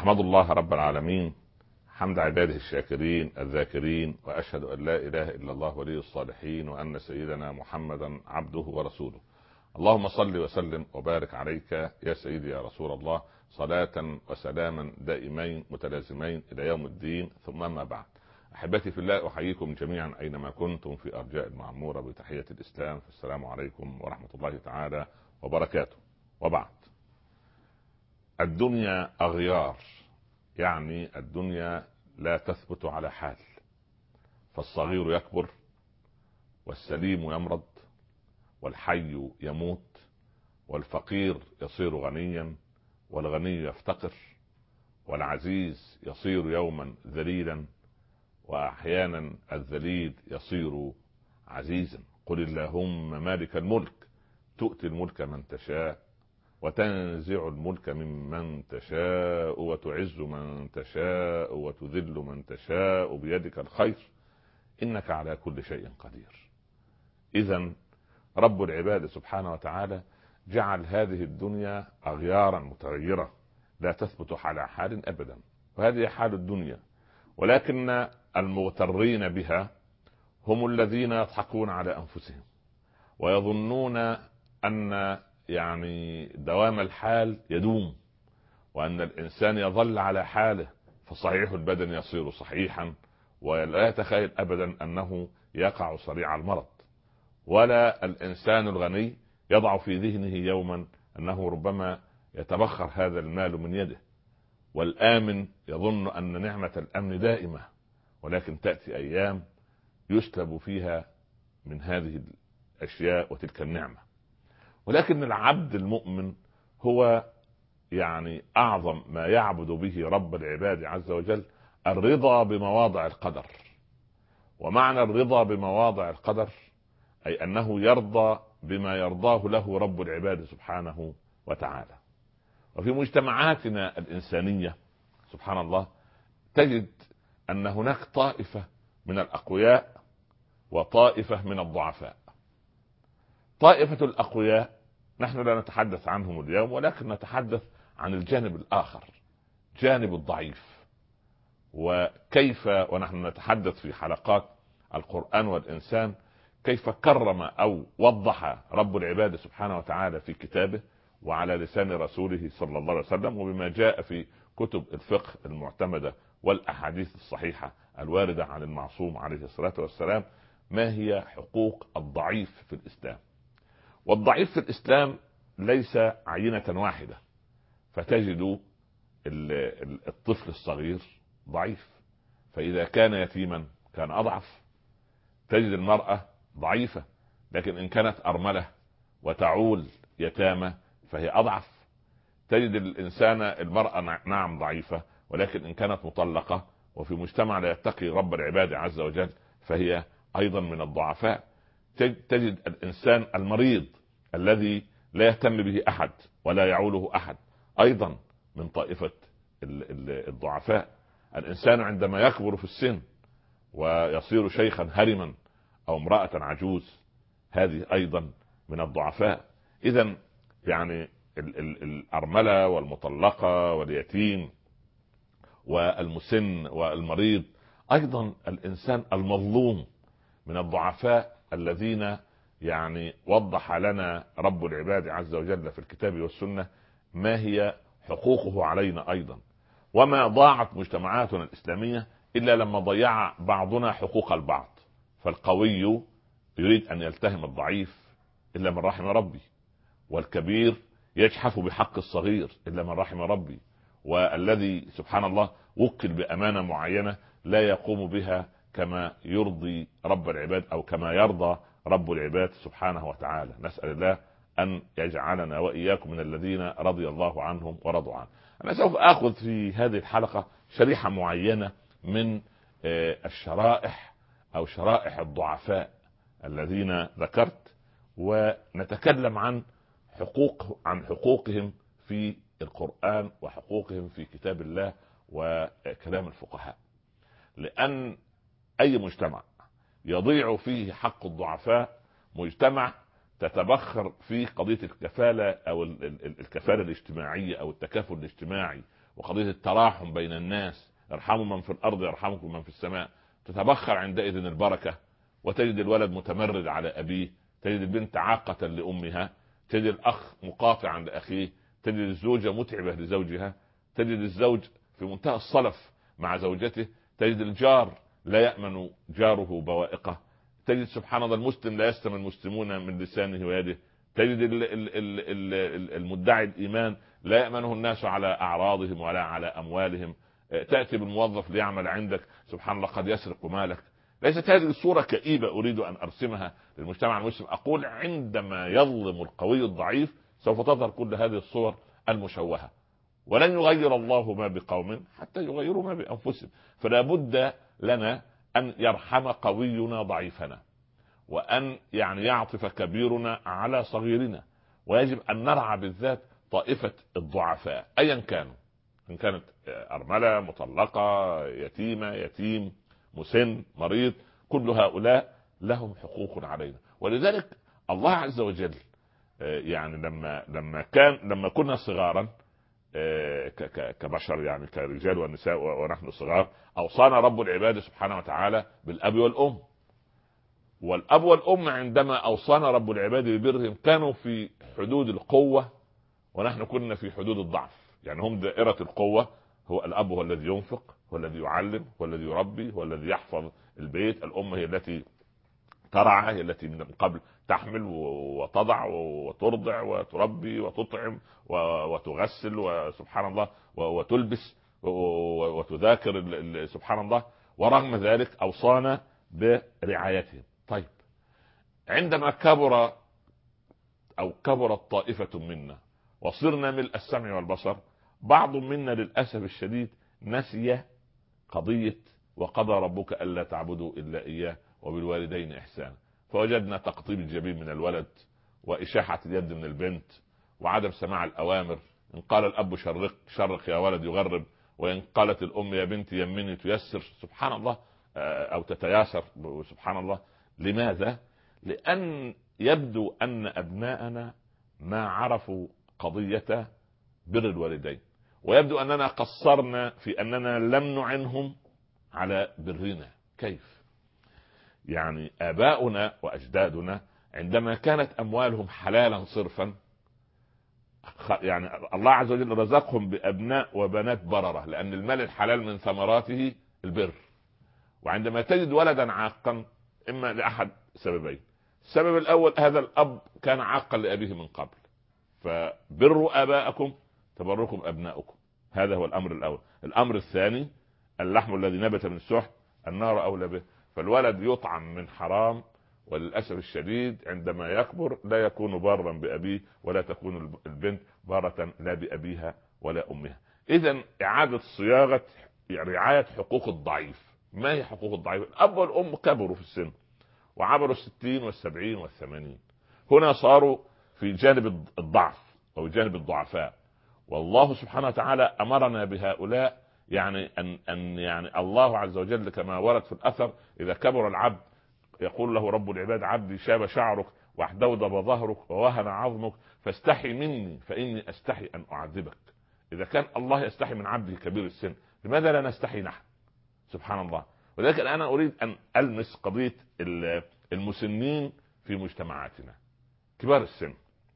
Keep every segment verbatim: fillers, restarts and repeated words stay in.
أحمد الله رب العالمين حمد عباده الشاكرين الذاكرين، وأشهد أن لا إله إلا الله ولي الصالحين، وأن سيدنا محمدا عبده ورسوله. اللهم صل وسلم وبارك عليك يا سيدي يا رسول الله، صلاة وسلاما دائمين متلازمين إلى يوم الدين، ثم ما بعد. أحبتي في الله، أحييكم جميعا أينما كنتم في أرجاء المعمورة بتحية الإسلام، فالسلام عليكم ورحمة الله تعالى وبركاته. وبعد، الدنيا أغيار، يعني الدنيا لا تثبت على حال، فالصغير يكبر والسليم يمرض والحي يموت والفقير يصير غنيا والغني يفتقر والعزيز يصير يوما ذليلا، وأحيانا الذليل يصير عزيزا. قل اللهم مالك الملك تؤتي الملك من تشاء وتنزع الملك ممن تشاء وتعز من تشاء وتذل من تشاء بيدك الخير إنك على كل شيء قدير. إذن رب العباد سبحانه وتعالى جعل هذه الدنيا أغيارا متغيرة لا تثبت على حال أبدا، وهذه حال الدنيا. ولكن المغترين بها هم الذين يضحكون على أنفسهم ويظنون أن يعني دوام الحال يدوم، وأن الإنسان يظل على حاله، فصحيح البدن يصير صحيحا، ولا يتخيل أبدا أنه يقع صريع المرض. ولا الإنسان الغني يضع في ذهنه يوما أنه ربما يتبخر هذا المال من يده. والآمن يظن أن نعمة الأمن دائمة، ولكن تأتي أيام يسلب فيها من هذه الأشياء وتلك النعمة. ولكن العبد المؤمن هو يعني أعظم ما يعبد به رب العباد عز وجل الرضا بمواضع القدر. ومعنى الرضا بمواضع القدر أي أنه يرضى بما يرضاه له رب العباد سبحانه وتعالى. وفي مجتمعاتنا الإنسانية سبحان الله تجد أن هناك طائفة من الأقوياء وطائفة من الضعفاء. طائفة الأقوياء نحن لا نتحدث عنهم اليوم، ولكن نتحدث عن الجانب الآخر، جانب الضعيف. وكيف ونحن نتحدث في حلقات القرآن والإنسان كيف كرم أو وضح رب العباد سبحانه وتعالى في كتابه وعلى لسان رسوله صلى الله عليه وسلم، وبما جاء في كتب الفقه المعتمدة والأحاديث الصحيحة الواردة عن المعصوم عليه الصلاة والسلام، ما هي حقوق الضعيف في الإسلام. والضعيف في الإسلام ليس عينة واحدة، فتجد الطفل الصغير ضعيف، فإذا كان يتيما كان أضعف. تجد المرأة ضعيفة، لكن إن كانت أرملة وتعول يتامى فهي أضعف. تجد الإنسان المرأة نعم ضعيفة، ولكن إن كانت مطلقة وفي مجتمع لا يتقي رب العباد عز وجل فهي أيضا من الضعفاء. تجد الإنسان المريض الذي لا يهتم به أحد ولا يعوله أحد أيضا من طائفة الضعفاء. الإنسان عندما يكبر في السن ويصير شيخا هرما أو امرأة عجوز هذه أيضا من الضعفاء. إذن يعني الأرملة والمطلقة واليتيم والمسن والمريض أيضا الإنسان المظلوم من الضعفاء الذين يعني وضح لنا رب العباد عز وجل في الكتاب والسنة ما هي حقوقه علينا أيضا. وما ضاعت مجتمعاتنا الإسلامية إلا لما ضيع بعضنا حقوق البعض، فالقوي يريد أن يلتهم الضعيف إلا من رحم ربي، والكبير يجحف بحق الصغير إلا من رحم ربي، والذي سبحان الله وكل بأمانة معينة لا يقوم بها كما يرضي رب العباد أو كما يرضى رب العباد سبحانه وتعالى. نسأل الله أن يجعلنا وإياكم من الذين رضي الله عنهم ورضوا عنه. أنا سوف أخذ في هذه الحلقة شريحة معينة من الشرائح أو شرائح الضعفاء الذين ذكرت، ونتكلم عن حقوق عن حقوقهم في القرآن وحقوقهم في كتاب الله وكلام الفقهاء. لأن أي مجتمع يضيع فيه حق الضعفاء مجتمع تتبخر فيه قضية الكفالة أو الكفالة الاجتماعية أو التكافل الاجتماعي وقضية التراحم بين الناس، ارحموا من في الأرض يرحمكم من في السماء، تتبخر عندئذ البركة، وتجد الولد متمرد على أبيه، تجد البنت عاقة لأمها، تجد الأخ مقاطعا لأخيه، تجد الزوجة متعبة لزوجها، تجد الزوج في منتهى الصلف مع زوجته، تجد الجار لا يأمن جاره بوائقه، تجد سبحان الله المسلم لا يستمع المسلمون من لسانه ويده، تجد المدعي الإيمان لا يأمنه الناس على أعراضهم ولا على أموالهم. تأتي بالموظف ليعمل عندك، سبحان الله قد يسرق مالك. ليست هذه الصورة كئيبة أريد أن أرسمها للمجتمع المسلم، أقول عندما يظلم القوي الضعيف سوف تظهر كل هذه الصور المشوهة، ولن يغير الله ما بقوم حتى يغيروا ما بأنفسهم. فلا بد لنا أن يرحم قوينا ضعيفنا، وأن يعني يعطف كبيرنا على صغيرنا، ويجب أن نرعى بالذات طائفة الضعفاء أيا كانوا، إن كانت أرملة، مطلقة، يتيمة، يتيم، مسن، مريض، كل هؤلاء لهم حقوق علينا. ولذلك الله عز وجل يعني لما لما كان لما كنا صغارا كبشر، يعني كرجال ونساء ونحن صغار، أوصانا رب العباد سبحانه وتعالى بالأب والأم. والأب والأم عندما أوصانا رب العباد ببرهم كانوا في حدود القوة ونحن كنا في حدود الضعف. يعني هم دائرة القوة، هو الأب هو الذي ينفق، هو الذي يعلم، هو الذي يربي، هو الذي يحفظ البيت. الأم هي التي ترعى، هي التي من قبل تحمل وتضع وترضع وتربي وتطعم وتغسل وسبحان الله وتلبس وتذاكر سبحان الله. ورغم ذلك أوصانا برعايتهم. طيب عندما كبر أو كبرت طائفة منا وصرنا ملء السمع والبصر، بعض منا للأسف الشديد نسي قضية وقضى ربك ألا تعبدوا إلا إياه وبالوالدين إحسانا. فوجدنا تقطيب الجبين من الولد، وإشاحة اليد من البنت، وعدم سماع الأوامر. إن قال الأب شرق شرق يا ولد يغرب، وإن قالت الأم يا بنتي يمني تيسر، سبحان الله، أو تتياسر، سبحان الله. لماذا؟ لأن يبدو أن أبناءنا ما عرفوا قضية بر الوالدين، ويبدو أننا قصرنا في أننا لم نعنهم على برنا. كيف؟ يعني آباؤنا وأجدادنا عندما كانت أموالهم حلالا صرفا، يعني الله عز وجل رزقهم بأبناء وبنات بررة، لأن المال الحلال من ثمراته البر. وعندما تجد ولدا عاقا إما لأحد سببين: السبب الأول هذا الأب كان عاقا لأبيه من قبل، فبروا آباءكم تبركم أبناؤكم، هذا هو الأمر الأول. الأمر الثاني: اللحم الذي نبت من السحت النار أولى به. فالولد يطعم من حرام، وللأسف الشديد عندما يكبر لا يكون بارا بأبيه، ولا تكون البنت بارة لا بأبيها ولا أمها. إذن إعادة صياغة رعاية حقوق الضعيف. ما هي حقوق الضعيف؟ الأب والأم كبروا في السن وعبروا الستين والسبعين والثمانين، هنا صاروا في جانب الضعف أو جانب الضعفاء. والله سبحانه وتعالى أمرنا بهؤلاء، يعني أن, أن يعني الله عز وجل كما ورد في الأثر: إذا كبر العبد يقول له رب العباد عبدي شاب شعرك واحدودب ظهرك ووهن عظمك فاستحي مني فإني أستحي أن أعذبك. إذا كان الله يستحي من عبده كبير السن، لماذا لا نستحي نحن؟ سبحان الله. ولكن أنا أريد أن ألمس قضية المسنين في مجتمعاتنا، كبار السن.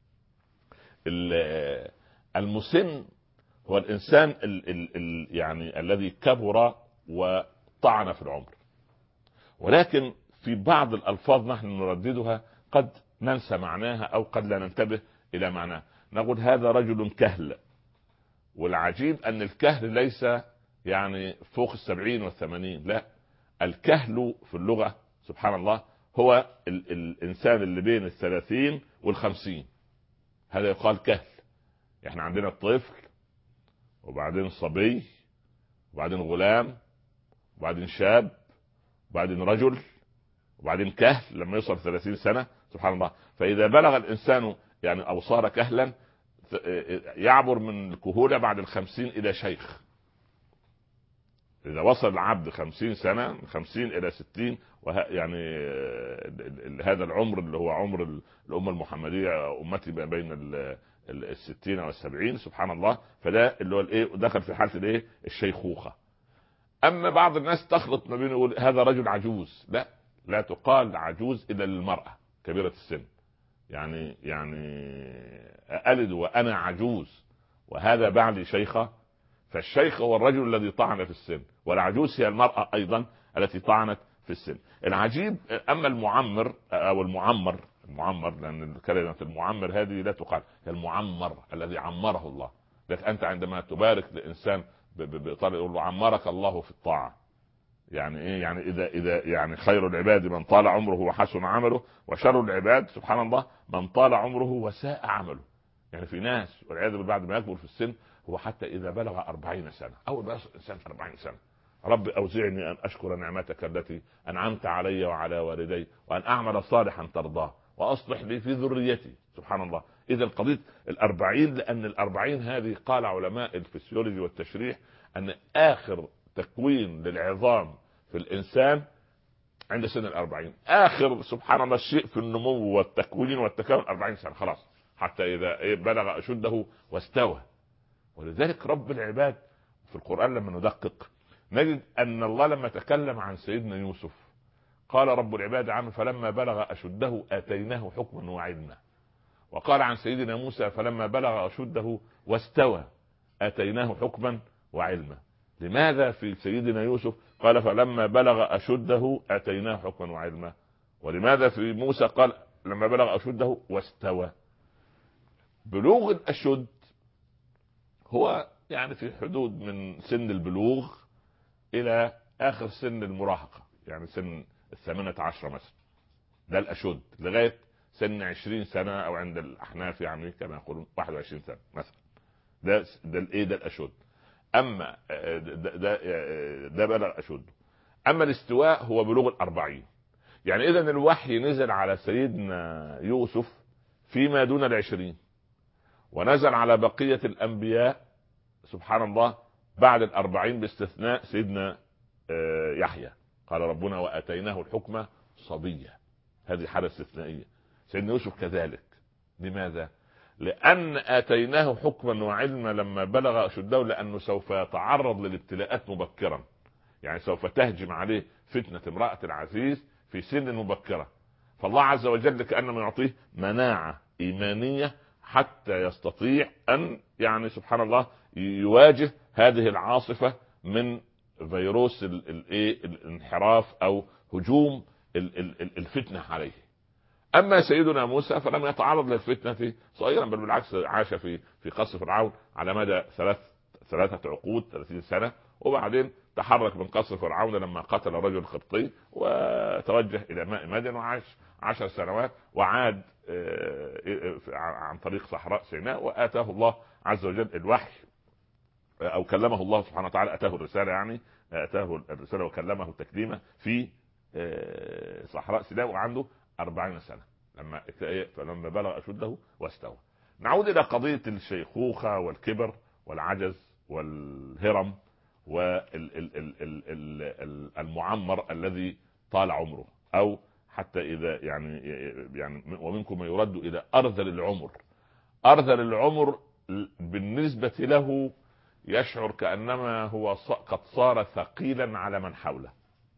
المسن هو الإنسان ال ال ال يعني الذي كبر وطعن في العمر، ولكن في بعض الألفاظ نحن نرددها قد ننسى معناها أو قد لا ننتبه إلى معناها. نقول هذا رجل كهل، والعجيب أن الكهل ليس يعني فوق السبعين والثمانين، لا، الكهل في اللغة سبحان الله هو ال الإنسان اللي بين الثلاثين والخمسين، هذا يقال كهل. احنا عندنا الطفل، وبعدين صبي، وبعدين غلام، وبعدين شاب، وبعدين رجل، وبعدين كهل لما يوصل ثلاثين سنة، سبحان الله. فإذا بلغ الإنسان يعني أو صار كهلا يعبر من الكهولة بعد الخمسين إلى شيخ. إذا وصل العبد خمسين سنة، من خمسين إلى ستين، يعني هذا العمر اللي هو عمر الأمة المحمدية، أمتي ما بين الستين او السبعين سبحان الله، فده اللي هو الايه دخل في حاله الايه الشيخوخه. اما بعض الناس تخلط ما بين يقول هذا رجل عجوز، لا لا تقال عجوز الا للمراه كبيره السن. يعني يعني ألد وانا عجوز وهذا بعلي شيخه، فالشيخ هو الرجل الذي طعن في السن، والعجوز هي المراه ايضا التي طعنت في السن. العجيب اما المعمر او المعمر المعمر لان كلمه المعمر هذه لا تقال، هي المعمر الذي عمره الله. لكن انت عندما تبارك لانسان بطريقه يقول له عمرك الله في الطاعه، يعني ايه؟ يعني اذا اذا يعني خير العباد من طال عمره وحسن عمله، وشر العباد سبحان الله من طال عمره وساء عمله. يعني في ناس والعياذ بالله بعد ما يكبر في السن هو حتى اذا بلغ أربعين سنه، اول ما انسان في أربعين سنه رب اوزعني ان اشكر نعمتك التي انعمت علي وعلى والدي وان اعمل صالحا ترضاه واصلح لي في ذريتي. سبحان الله. اذا قضيه الأربعين، لان الأربعين هذه قال علماء الفسيولوجي والتشريح ان اخر تكوين للعظام في الانسان عند سن الأربعين. اخر سبحان الله الشيء في النمو والتكوين والتكامل أربعين سنه خلاص، حتى اذا بلغ اشده واستوى. ولذلك رب العباد في القرآن لما ندقق نجد ان الله لما تكلم عن سيدنا يوسف قال رب العباد عنه فلما بلغ اشده اتيناه حكما وعلما. وقال عن سيدنا موسى فلما بلغ اشده واستوى اتيناه حكما وعلما. لماذا في سيدنا يوسف قال فلما بلغ اشده اتيناه حكما وعلما، ولماذا في موسى قال لما بلغ اشده واستوى؟ بلوغ الاشد هو يعني في حدود من سن البلوغ الى اخر سن المراهقه، يعني سن الثامنة عشرة مثلا، ده الاشد، لغايه سن عشرين سنه او عند الاحناف يعني كما يقولون واحد وعشرين سنه مثلا. ده ده الايه ده الاشد. اما ده ده, ده بلغ اشده. اما الاستواء هو بلوغ الأربعين. يعني اذا الوحي نزل على سيدنا يوسف فيما دون العشرين، ونزل على بقيه الانبياء سبحان الله بعد الأربعين باستثناء سيدنا يحيى. قال ربنا واتيناه الحكمة صبيا، هذه حالة استثنائية. سيدنا يوسف كذلك. لماذا؟ لأن آتيناه حكما وعلما لما بلغ أشده، لأنه سوف يتعرض للابتلاءات مبكرا. يعني سوف تهجم عليه فتنة امرأة العزيز في سن مبكرة، فالله عز وجل كأنما يعطيه مناعة إيمانية حتى يستطيع أن يعني سبحان الله يواجه هذه العاصفة من فيروس الايه الانحراف او هجوم الفتنة عليه. اما سيدنا موسى فلم يتعرض للفتنة صغيرا، بل بالعكس عاش في في قصر فرعون على مدى ثلاث ثلاثة عقود ثلاثين سنة، وبعدين تحرك من قصر فرعون لما قتل رجل قبطي وتوجه الى ماء مدين وعاش عشر سنوات، وعاد عن طريق صحراء سيناء، وآتاه الله عز وجل الوحي او كلمه الله سبحانه وتعالى، اتاه الرساله يعني اتاه الرساله وكلمه تكليما في صحراء سيناء وعنده أربعين سنه لما فلما بلغ اشده واستوى. نعود الى قضيه الشيخوخه والكبر والعجز والهرم والمعمر الذي طال عمره، او حتى اذا يعني يعني ومنكم من يرد الى ارذل العمر. ارذل العمر بالنسبه له يشعر كأنما هو قد صار ثقيلا على من حوله،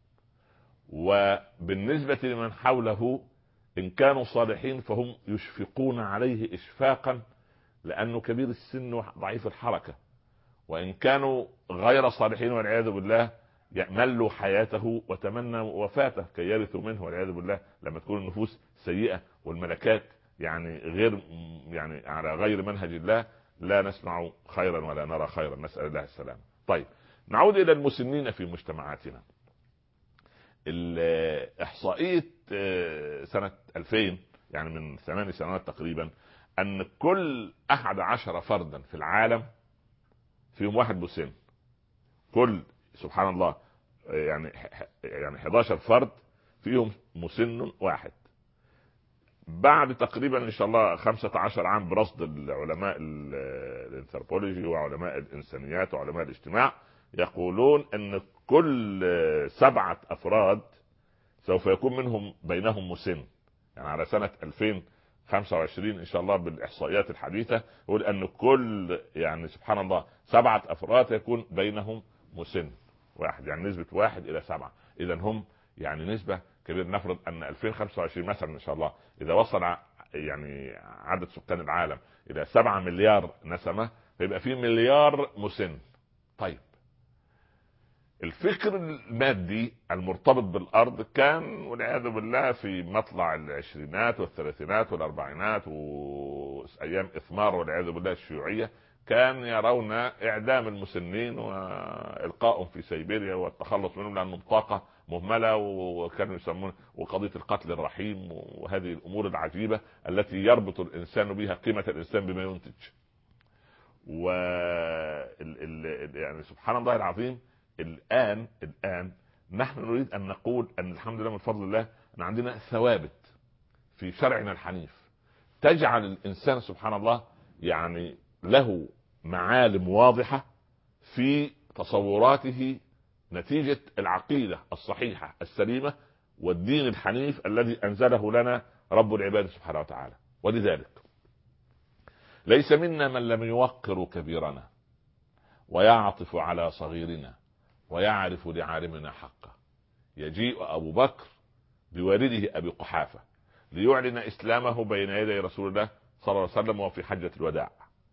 وبالنسبة لمن حوله إن كانوا صالحين فهم يشفقون عليه إشفاقا لأنه كبير السن وضعيف الحركة، وإن كانوا غير صالحين والعياذ بالله يأملوا حياته وتمنوا وفاته كي يرثوا منه والعياذ بالله، لما تكون النفوس سيئة والملكات يعني غير يعني على غير منهج الله لا نسمع خيرا ولا نرى خيرا، نسأل الله السلام. طيب نعود إلى المسنين في مجتمعاتنا. الإحصائية سنة ألفين يعني من ثمان سنوات تقريبا أن كل أحد عشر فردا في العالم فيهم واحد مسن. كل سبحان الله يعني يعني إحدى عشر فرد فيهم مسن واحد. بعد تقريبا ان شاء الله خمسة عشر عام برصد العلماء الانثروبولوجي وعلماء الانسانيات وعلماء الاجتماع يقولون ان كل سبعة افراد سوف يكون منهم بينهم مسن. يعني على سنة ألفين خمسة وعشرين ان شاء الله بالاحصائيات الحديثه، يقول ان كل يعني سبحان الله سبعه افراد يكون بينهم مسن واحد، يعني نسبه واحد الى سبعه. اذا هم يعني نسبه كبيره. نفرض ان ألفين وخمسة وعشرين مثلا ان شاء الله اذا وصل يعني عدد سكان العالم الى سبعة مليار نسمه، فيبقى في مليار مسن. طيب الفكر المادي المرتبط بالارض كان والعياذ بالله في مطلع العشرينات والثلاثينات والاربعينات وايام اثمار والعياذ بالله الشيوعيه، كان يرون اعدام المسنين والقائهم في سيبيريا والتخلص منهم لانهم طاقه مهمله، وكانوا يسمون وقضيه القتل الرحيم وهذه الامور العجيبه التي يربط الانسان بها قيمه الانسان بما ينتج. و يعني سبحان الله العظيم الآن الآن نحن نريد أن نقول أن الحمد لله من فضل الله أن عندنا ثوابت في شرعنا الحنيف تجعل الإنسان سبحان الله يعني له معالم واضحة في تصوراته نتيجة العقيدة الصحيحة السليمة والدين الحنيف الذي أنزله لنا رب العباد سبحانه وتعالى. ولذلك ليس منا من لم يوقر كبيرنا ويعطف على صغيرنا ويعرف لعالمنا حقه. يجيء أبو بكر بوالده أبي قحافة ليعلن إسلامه بين يدي رسول الله صلى الله عليه وسلم وفي حجة الوداع،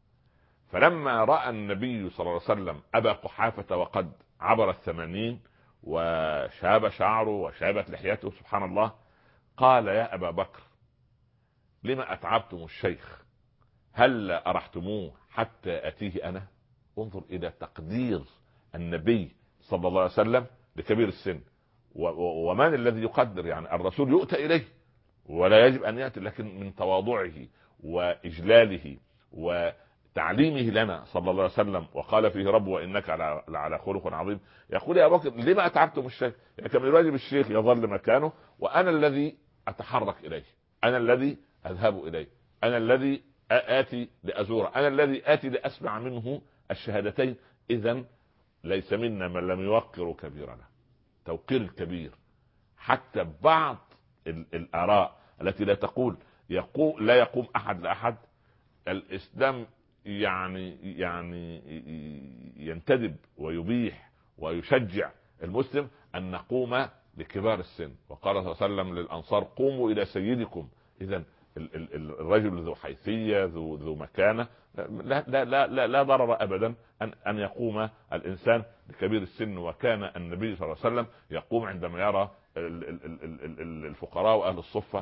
فلما رأى النبي صلى الله عليه وسلم أبا قحافة وقد عبر الثمانين وشاب شعره وشابت لحيته سبحان الله، قال يا أبا بكر لما أتعبتم الشيخ؟ هل أرحتموه حتى أتيه أنا؟ انظر إلى تقدير النبي صلى الله عليه وسلم لكبير السن. ومن الذي يقدر؟ يعني الرسول يؤتى إليه ولا يجب أن يأتي، لكن من تواضعه وإجلاله وتعليمه لنا صلى الله عليه وسلم، وقال فيه رب وإنك على على خلق عظيم، يقول يا أبو بكر لما أتعبتم الشيخ؟ يعني كان الواجب الشيخ يظل مكانه وأنا الذي أتحرك إليه، أنا الذي أذهب إليه، أنا الذي آتي لأزوره، أنا الذي آتي لأسمع منه الشهادتين. إذن ليس منا من لم يوقر كبيرنا. توقير الكبير حتى بعض الآراء التي لا تقول يقوم لا يقوم أحد لأحد. الإسلام يعني يعني ينتدب ويبيح ويشجع المسلم أن نقوم لكبار السن، وقال صلى الله عليه وسلم للأنصار قوموا إلى سيدكم. إذن الرجل ذو حيثية ذو ذو مكانة لا لا لا لا, لا ضرر ابدا ان ان يقوم الانسان لكبير السن. وكان النبي صلى الله عليه وسلم يقوم عندما يرى الفقراء واهل الصفة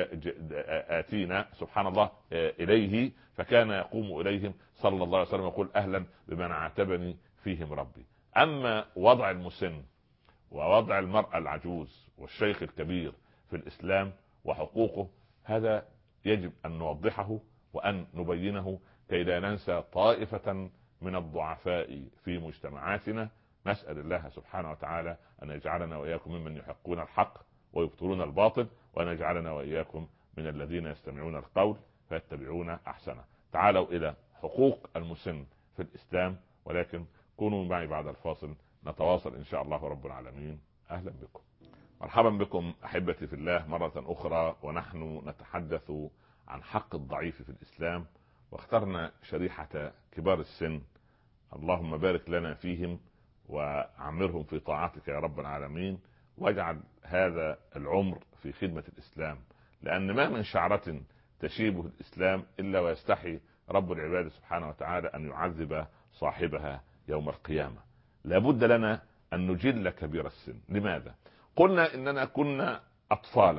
آتينا سبحان الله اليه، فكان يقوم اليهم صلى الله عليه وسلم يقول اهلا بمن عاتبني فيهم ربي. اما وضع المسن ووضع المرأة العجوز والشيخ الكبير في الاسلام وحقوقه، هذا يجب ان نوضحه وان نبينه كي لا ننسى طائفة من الضعفاء في مجتمعاتنا. نسأل الله سبحانه وتعالى أن يجعلنا وإياكم ممن يحقون الحق ويبطلون الباطل، وأن يجعلنا وإياكم من الذين يستمعون القول فيتبعون أحسنه. تعالوا إلى حقوق المسن في الإسلام، ولكن كونوا معي بعد الفاصل نتواصل إن شاء الله رب العالمين. أهلا بكم، مرحبا بكم أحبتي في الله مرة أخرى، ونحن نتحدث عن حق الضعيف في الإسلام، واخترنا شريحة كبار السن. اللهم بارك لنا فيهم وعمرهم في طاعتك يا رب العالمين، واجعل هذا العمر في خدمة الإسلام، لأن ما من شعرة تشيبه الإسلام إلا ويستحي رب العباد سبحانه وتعالى أن يعذب صاحبها يوم القيامة. لابد لنا أن نجل كبير السن. لماذا؟ قلنا إننا كنا أطفالا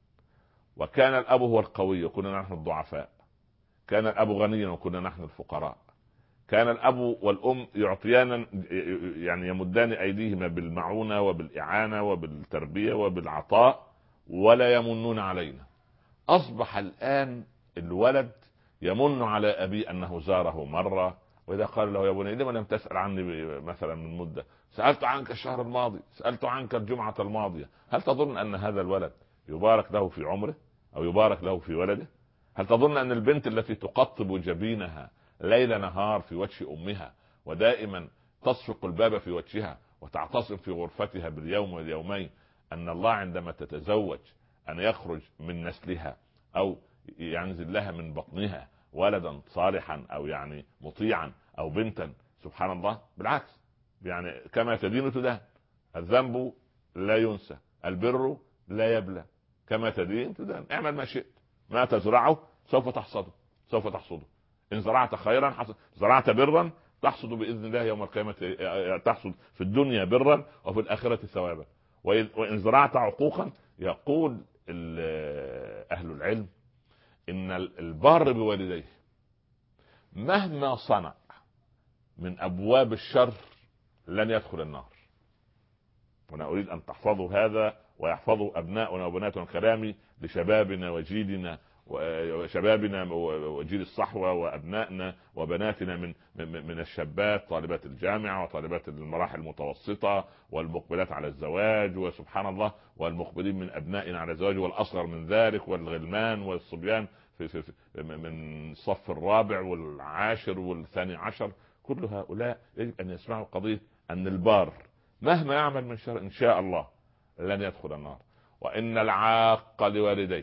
وكان الأب هو القوي وكنا نحن الضعفاء، كان الأب غنيا وكنا نحن الفقراء، كان الأب والأم يعطيانا يعني يمدان أيديهما بالمعونة وبالإعانة وبالتربية وبالعطاء ولا يمنون علينا. أصبح الآن الولد يمن على أبي أنه زاره مرة، وإذا قال له يا بني لما لم تسأل عني مثلا من مدة، سألت عنك الشهر الماضي، سألت عنك الجمعة الماضية. هل تظن أن هذا الولد يبارك له في عمره أو يبارك له في ولده؟ هل تظن أن البنت التي تقطب جبينها ليل نهار في وجه أمها ودائما تصفق الباب في وجهها وتعتصم في غرفتها باليوم واليومين، أن الله عندما تتزوج أن يخرج من نسلها أو ينزل لها من بطنها ولدا صالحا او يعني مطيعا او بنتا، سبحان الله. بالعكس، يعني كما تدين تدان، الذنب لا ينسى، البر لا يبلى، كما تدين تدان. اعمل ما شئت، ما تزرعه سوف تحصده، سوف تحصده. ان زرعت خيرا حصد، زرعت برا تحصد باذن الله يوم القيامه، تحصد في الدنيا برا وفي الاخره ثوابا. وان زرعت عقوقا، يقول اهل العلم ان البار بوالديه مهما صنع من ابواب الشر لن يدخل النار. وانا اريد ان تحفظوا هذا ويحفظوا ابناؤنا وبناتنا كلامي لشبابنا وجيلنا وشبابنا وجيل الصحوة وابنائنا وبناتنا من من الشابات طالبات الجامعة وطالبات المراحل المتوسطة والمقبلات على الزواج، وسبحان الله، والمقبلين من ابنائنا على الزواج والاصغر من ذلك، والغلمان والصبيان في, في, في من الصف الرابع والعاشر والثاني عشر. كل هؤلاء يجب ان يسمعوا قضية ان البار مهما يعمل من شر ان شاء الله لن يدخل النار، وان العاق لوالديه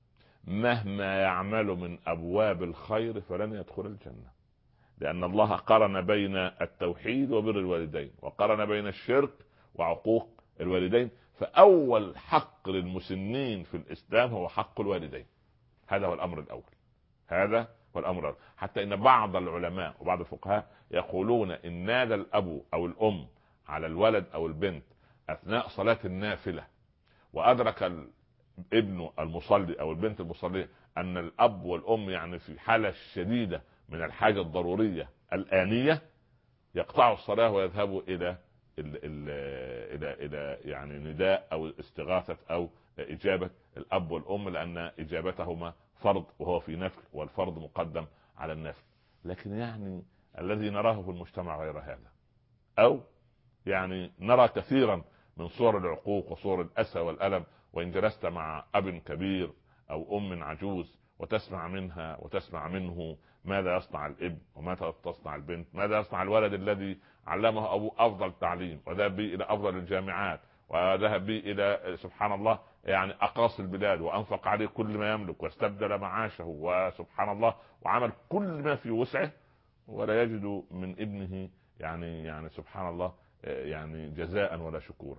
مهما يعمل من ابواب الخير فلن يدخل الجنة، لان الله قارن بين التوحيد وبر الوالدين، وقارن بين الشرك وعقوق الوالدين. فاول حق للمسنين في الاسلام هو حق الوالدين، هذا هو الامر الاول، هذا هو الامر الأول. حتى ان بعض العلماء وبعض الفقهاء يقولون ان نادى الاب او الام على الولد او البنت اثناء صلاة النافلة وادرك الابن المصلي او البنت المصلية ان الاب والام يعني في حالة شديدة من الحاجة الضرورية الآنية، يقطعوا الصلاة ويذهبوا الى الى الى, إلى يعني نداء او استغاثة او اجابة الاب والام، لان اجابتهما فرض وهو في نفل، والفرض مقدم على النفل. لكن يعني الذي نراه في المجتمع غير هذا، او يعني نرى كثيرا من صور العقوق وصور الأسى والألم. وإن جلست مع أب كبير أو أم عجوز وتسمع منها وتسمع منه ماذا يصنع الابن وماذا تصنع البنت، ماذا يصنع الولد الذي علمه أبوه أفضل تعليم وذهب به إلى أفضل الجامعات وذهب به إلى سبحان الله يعني أقاصي البلاد وأنفق عليه كل ما يملك واستبدل معاشه وسبحان الله وعمل كل ما في وسعه، ولا يجد من ابنه يعني يعني سبحان الله يعني جزاء ولا شكورا.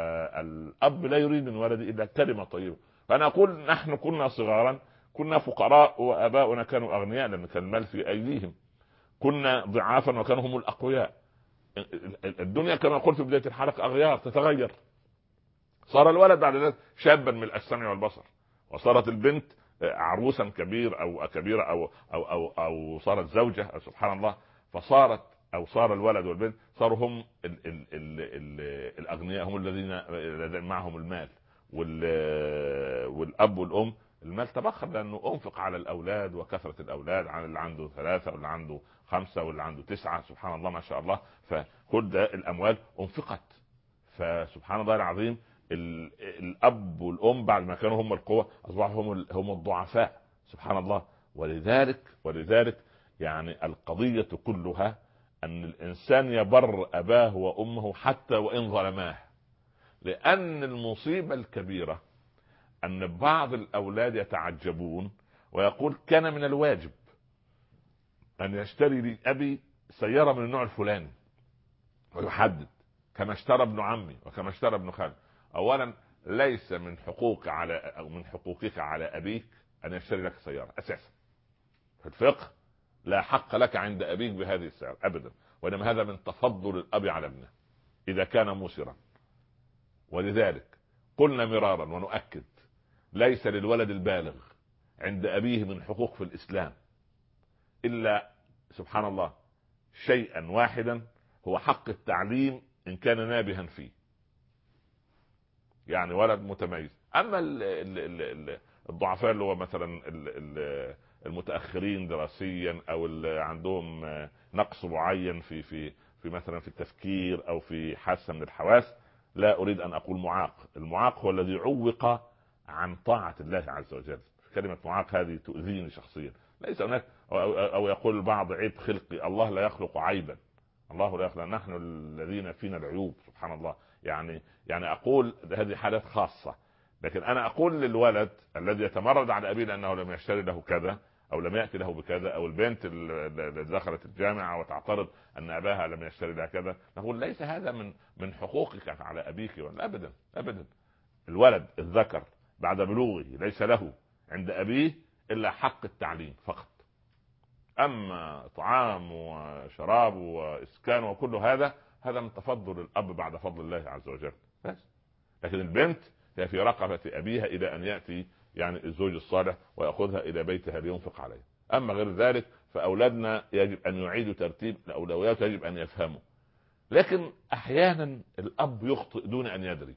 والأب لا يريد من ولده إلا كلمة طيبة. فأنا أقول نحن كنا صغارا كنا فقراء وآباؤنا كانوا أغنياء لأن كان المال في أيديهم، كنا ضعافا وكانوا هم الأقوياء. الدنيا كما قلت في بداية الحلقة أغيار تتغير، صار الولد بعد ذلك شابا من السمع والبصر، وصارت البنت عروسا كبير أو كبيرة أو أو أو, أو صارت زوجة سبحان الله. فصارت أو صار الولد والبنت صاروا هم ال ال ال ال الأغنياء، هم الذين معهم المال، والأب والأم المال تبخر لأنه أنفق على الأولاد وكثرة الأولاد، عن اللي عنده ثلاثة واللي عنده خمسة واللي عنده تسعة سبحان الله ما شاء الله. فكل الأموال أنفقت. فسبحان الله العظيم الأب والأم بعد ما كانوا هم القوة أصبحوا هم هم الضعفاء سبحان الله. ولذلك ولذلك يعني القضية كلها أن الإنسان يبر أباه وأمه حتى وإن ظلماه، لأن المصيبة الكبيرة أن بعض الأولاد يتعجبون ويقول كان من الواجب أن يشتري لي أبي سيارة من النوع الفلاني، ويحدد كما اشترى ابن عمي وكما اشترى ابن خالي. أولا ليس من حقوق على أو من حقوقك على أبيك أن يشتري لك سيارة أساسا في الفقه، لا حق لك عند أبيك بهذه السيارة أبدا، وإنما هذا من تفضل الأب على ابنه إذا كان مسرا. ولذلك قلنا مرارا ونؤكد ليس للولد البالغ عند أبيه من حقوق في الإسلام إلا سبحان الله شيئا واحدا، هو حق التعليم إن كان نابها فيه، يعني ولد متميز. أما ال ال ال الضعفاء اللي هو مثلا المتأخرين دراسيا أو اللي عندهم نقص معين في في في مثلا في التفكير أو في حاسة من الحواس، لا أريد أن أقول معاق. المعاق هو الذي عوق عن طاعة الله عز وجل. كلمة معاق هذه تؤذيني شخصيا. ليس هناك أو يقول البعض عيب خلقي، الله لا يخلق عيبا، الله لا يخلق، نحن الذين فينا العيوب سبحان الله. يعني يعني أقول هذه حالات خاصة، لكن انا اقول للولد الذي يتمرد على ابيه لانه لم يشتري له كذا او لم ياتي له بكذا، او البنت اللي دخلت الجامعه وتعترض ان اباها لم يشتري لها كذا، نقول ليس هذا من من حقوقك على ابيك، ابدا ابدا. الولد الذكر بعد بلوغه ليس له عند ابيه الا حق التعليم فقط. اما طعام وشراب واسكان وكل هذا، هذا من تفضل الاب بعد فضل الله عز وجل بس. لكن البنت هي في رقبه ابيها الى ان ياتي يعني الزوج الصالح ويأخذها إلى بيتها لينفق عليها. أما غير ذلك فأولادنا يجب أن يعيدوا ترتيب الأولويات، يجب أن يفهموا. لكن أحيانا الأب يخطئ دون أن يدري،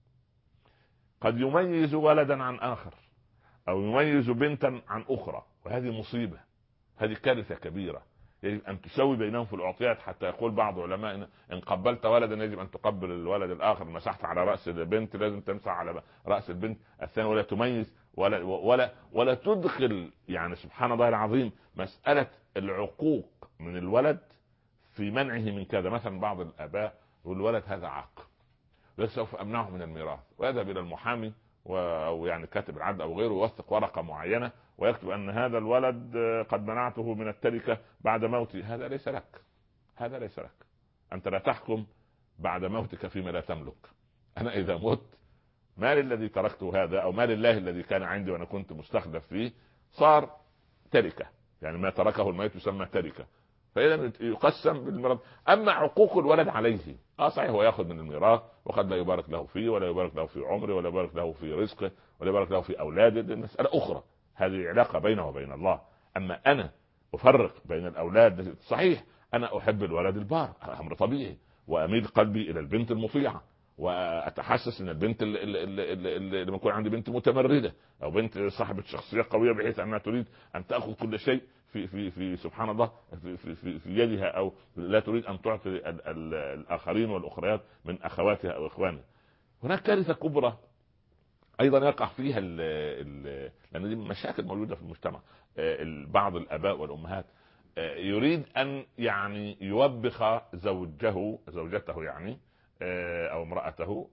قد يميز ولدا عن آخر أو يميز بنتا عن أخرى، وهذه مصيبة، هذه كارثة كبيرة. يجب أن تسوي بينهم في الأعطيات، حتى يقول بعض علماء إن قبلت ولدا يجب أن تقبل الولد الآخر، مسحت على رأس البنت لازم تمسح على رأس البنت الثانية، ولا تميز ولا ولا ولا تدخل يعني سبحان الله العظيم مسألة العقوق من الولد في منعه من كذا. مثلا بعض الآباء يقول الولد هذا عاق سوف أمنعه من الميراث، ويذهب إلى المحامي أو يعني كاتب العدل أو غيره، يوثق ورقة معينة ويكتب أن هذا الولد قد منعته من التركة بعد موتي. هذا ليس لك، هذا ليس لك. أنت لا تحكم بعد موتك فيما لا تملك. أنا إذا مت مالي الذي تركته هذا، أو مال الله الذي كان عندي وأنا كنت مستخلف فيه، صار تركة، يعني ما تركه الميت يسمى تركة، فإذا يقسم بالميراث. أما عقوق الولد عليه، اه صحيح هو ياخذ من الميراث، وقد لا يبارك له فيه، ولا يبارك له في عمره، ولا يبارك له في رزقه، ولا يبارك له في أولاده، دي مسألة أخرى، هذه علاقة بينه وبين الله. أما أنا أفرق بين الأولاد، صحيح أنا أحب الولد البار، أمر طبيعي، وأميل قلبي إلى البنت المطيعة، واتحسس ان البنت اللي, اللي, اللي لما يكون عندي بنت متمرده او بنت صاحبه شخصيه قويه بحيث انها تريد ان تاخذ كل شيء في في في سبحان الله في في في, في يدها، او لا تريد ان تعطي ال ال الاخرين والاخريات من اخواتها او اخوانها. هناك كارثه كبرى ايضا يقع فيها ال ال لان دي مشاكل موجوده في المجتمع. بعض الاباء والامهات يريد ان يعني يوبخ زوجه زوجته يعني او امرأته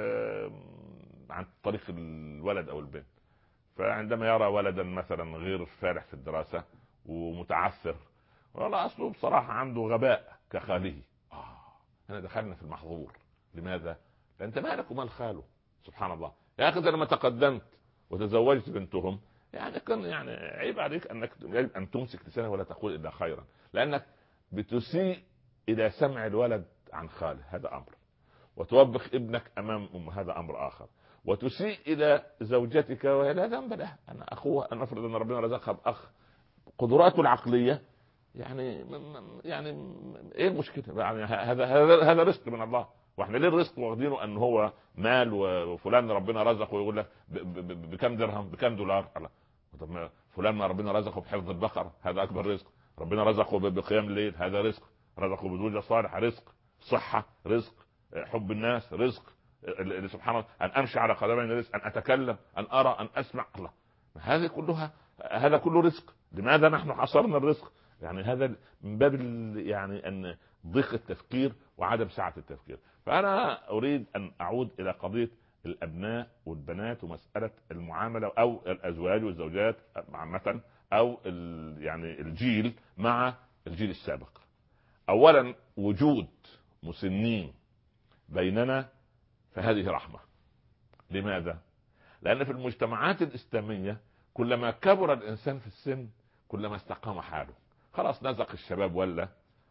عن طريق الولد او البنت. فعندما يرى ولدا مثلا غير فارح في الدراسة ومتعثر، والله اصله بصراحة عنده غباء كخاله، آه هنا دخلنا في المحظور. لماذا؟ لأن انت مالك ومال خاله. سبحان الله يا اخي، لما تقدمت وتزوجت بنتهم يعني كان يعني عيب عليك انك يجب ان تمسك لسانك ولا تقول الا خيرا، لانك بتسيء الى سمع الولد عن خاله، هذا امر، وتوبخ ابنك امام ام، هذا امر اخر، وتسيء الى زوجتك وهي لا ذنب لها. انا اخوها، انا افرض ان ربنا رزقها باخ قدراته العقليه يعني يعني ايه المشكله يعني؟ هذا هذا هذا رزق من الله، واحنا ليه الرزق واخدينه ان هو مال وفلان ربنا رزقه ويقول لك بكم درهم بكم دولار؟ الله، طب فلان ما ربنا رزقه بحفظ البقر، هذا اكبر رزق. ربنا رزقه بقيام الليل، هذا رزق. رزقه بزوجة صالحة، رزق. صحة رزق. حب الناس رزق. سبحان الله، ان امشي على قدمين رزق، ان اتكلم، ان ارى، ان اسمع. الله، هذه كلها، هذا كله رزق. لماذا نحن حصرنا الرزق؟ يعني هذا من باب يعني ان ضيق التفكير وعدم سعة التفكير. فانا اريد ان اعود الى قضية الابناء والبنات ومسألة المعاملة، او الازواج والزوجات عامة، او يعني الجيل مع الجيل السابق. اولا وجود مسنين بيننا فهذه رحمة. لماذا؟ لأن في المجتمعات الإسلامية كلما كبر الإنسان في السن كلما استقام حاله، خلاص نزق الشباب ولا،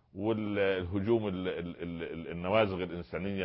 والهجوم النوازغ الإنسانية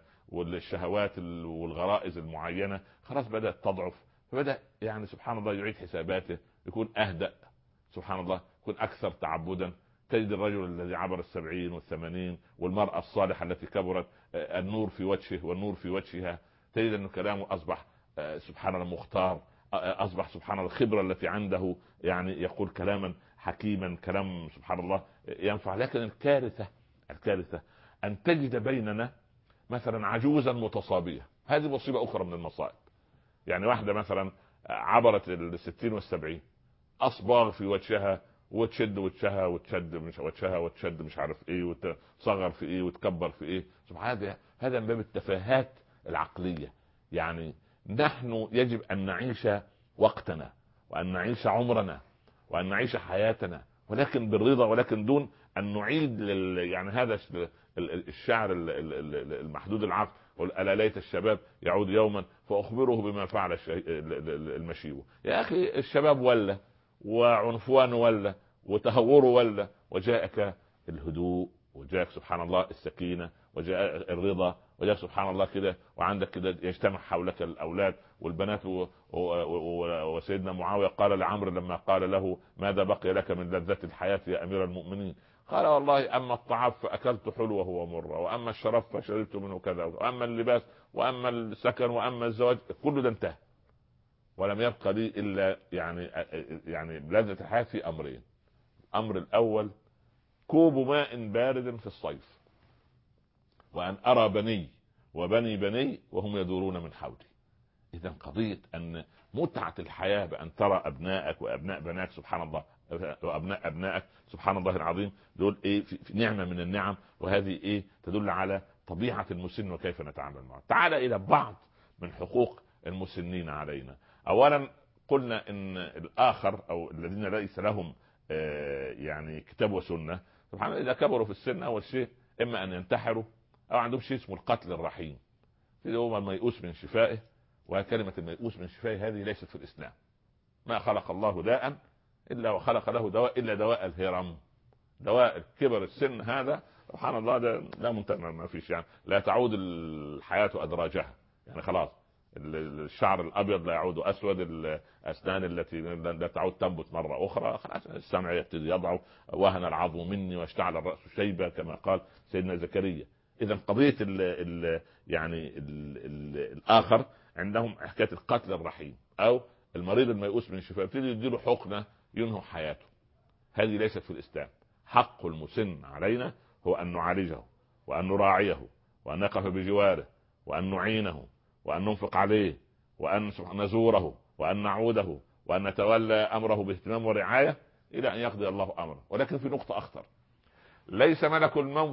والشهوات والغرائز المعينة خلاص بدأت تضعف، فبدأ يعني سبحان الله يعيد حساباته، يكون أهدأ، سبحان الله يكون أكثر تعبدا. تجد الرجل الذي عبر السبعين والثمانين والمرأة الصالحة التي كبرت النور في وجهه والنور في وجهها، تجد أن كلامه أصبح سبحان الله مختار، أصبح سبحان الله الخبرة التي عنده يعني يقول كلاما حكيما، كلام سبحان الله ينفع. لكن الكارثة الكارثة أن تجد بيننا مثلا عجوزا متصابية، هذه مصيبة أخرى من المصائب. يعني واحدة مثلا عبرت الستين والسبعين، أصباغ في وجهها، وتشد وجهها وتشد مش وجهها وتشد مش عارف ايه، وتصغر في ايه وتكبر في ايه. سبحان الله، هذا من باب التفاهات العقلية. يعني نحن يجب ان نعيش وقتنا وان نعيش عمرنا وان نعيش حياتنا، ولكن بالرضا، ولكن دون ان نعيد لل... يعني هذا الشعر المحدود العقل، قل الا ليت الشباب يعود يوما فاخبره بما فعل المشيب. يا اخي الشباب ولا وعنفوان ولا وتهور ولا، وجاءك الهدوء، وجاءك سبحان الله السكينه، وجاء الرضا، وجاء سبحان الله كده، وعندك كده يجتمع حولك الاولاد والبنات و... و... و... وسيدنا معاويه قال لعمرو لما قال له ماذا بقي لك من لذة الحياة يا امير المؤمنين؟ قال والله اما الطعام فاكلت حلوه ومره، واما الشراب فشربت منه كذا، واما اللباس واما السكن واما الزواج كل ده انتهى، ولم يبقى لي الا يعني يعني لذة الحياة في امرين. الامر الاول كوب ماء بارد في الصيف، وان ارى بني وبني بني وهم يدورون من حولي. اذا قضية ان متعة الحياة بان ترى ابنائك وابناء بناتك سبحان الله وابناء ابنائك سبحان الله العظيم، دول ايه في نعمة من النعم، وهذه ايه تدل على طبيعة المسن وكيف نتعامل معه. تعال الى بعض من حقوق المسنين علينا. اولا قلنا ان الاخر او الذين ليس لهم آه يعني كتاب وسنة سبحان الله اذا كبروا في السن اول شيء اما ان ينتحروا او عندهم شيء اسمه القتل الرحيم، اللي هو الميؤوس من شفائه. وكلمة الميؤوس من شفائه هذه ليست في الاسلام. ما خلق الله داء الا وخلق له دواء الا دواء الهرم، دواء كبر السن هذا سبحان الله ده لا منتهى ما فيش، يعني لا تعود الحياة ادراجها، يعني خلاص الشعر الابيض لا يعود اسود، الاسنان التي لا تعود تنبت مرة اخرى، خلاص السمع يبتدي يضعف، وهن العظم مني واشتعل الراس شيبة كما قال سيدنا زكريا. اذا قضية ال ال يعني ال ال الاخر عندهم حكاية القتل الرحيم او المريض الميؤوس من شفاء يبتدي يديله حقنة ينهي حياته، هذه ليست في الاسلام. حق المسن علينا هو ان نعالجه وان نراعيه وان نقف بجواره وان نعينه وان ننفق عليه وان نزوره وان نعوده وان نتولى امره باهتمام ورعاية الى ان يقضي الله امره. ولكن في نقطة اخطر، ليس ملك الموت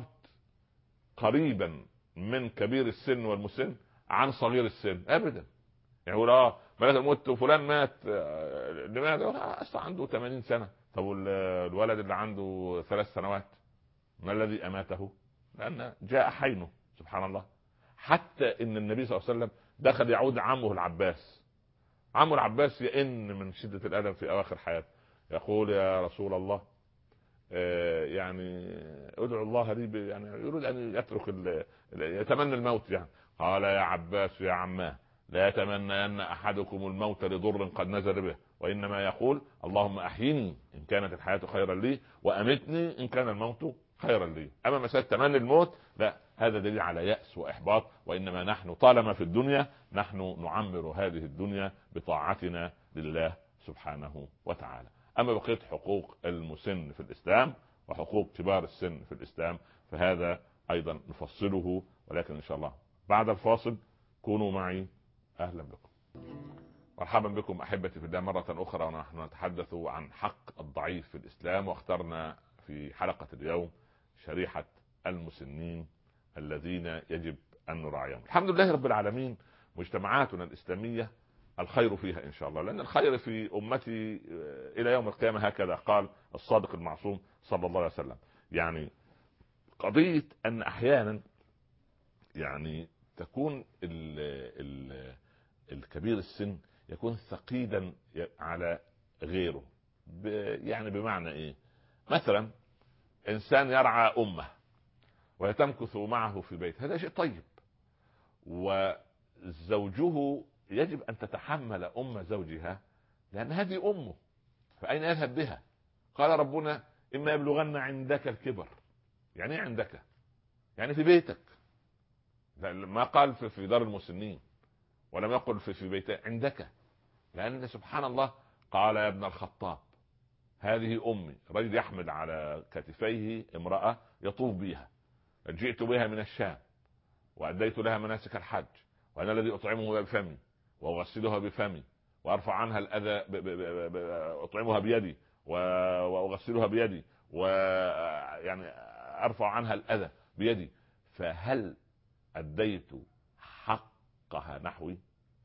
قريبا من كبير السن والمسن عن صغير السن ابدا. يعني يقول اه ملك الموت فلان مات، لماذا؟ اصلا عنده ثمانين سنة. طب الولد اللي عنده ثلاث سنوات ما الذي اماته؟ لان جاء حينه سبحان الله. حتى ان النبي صلى الله عليه وسلم دخل يعود عمه العباس، عمه العباس يئن من شدة الالم في اواخر حياته، يقول يا رسول الله آه يعني ادعو الله لي، يعني يريد ان يترك يتمنى الموت يعني. قال يا عباس يا عماه لا يتمنى ان احدكم الموت لضر قد نزل به، وانما يقول اللهم احيني ان كانت الحياة خيرا لي وامتني ان كان الموت خيرا لي. اما مسألة تمني الموت لا، هذا دليل على يأس واحباط، وانما نحن طالما في الدنيا نحن نعمر هذه الدنيا بطاعتنا لله سبحانه وتعالى. اما بقية حقوق المسن في الاسلام وحقوق كبار السن في الاسلام فهذا ايضا نفصله، ولكن ان شاء الله بعد الفاصل. كونوا معي، اهلا بكم، مرحبا بكم احبتي في الله مرة اخرى، ونحن نتحدث عن حق الضعيف في الاسلام. واخترنا في حلقة اليوم شريحة المسنين الذين يجب ان نراعيهم. الحمد لله رب العالمين، مجتمعاتنا الاسلامية الخير فيها ان شاء الله، لان الخير في امتي الى يوم القيامة، هكذا قال الصادق المعصوم صلى الله عليه وسلم. يعني قضية ان احيانا يعني تكون ال ال الكبير السن يكون ثقيلا على غيره، يعني بمعنى ايه؟ مثلا انسان يرعى امه ويتمكث معه في بيت، هذا شيء طيب، وزوجه يجب ان تتحمل ام زوجها لان هذه امه، فاين يذهب بها؟ قال ربنا اما يبلغن عندك الكبر. يعني ايه عندك؟ يعني في بيتك، ما قال في دار المسنين ولم يقل في في بيته عندك، لان سبحان الله قال يا ابن الخطاب هذه امي. رجل يحمل على كتفيه امرأة يطوف بها، جئت بها من الشام وأديت لها مناسك الحج، وأنا الذي أطعمه بفمي وأغسلها بفمي وأرفع عنها الأذى ب... ب... ب... ب... أطعمها بيدي وأغسلها بيدي ويعني أرفع عنها الأذى بيدي، فهل أديت حقها نحوي؟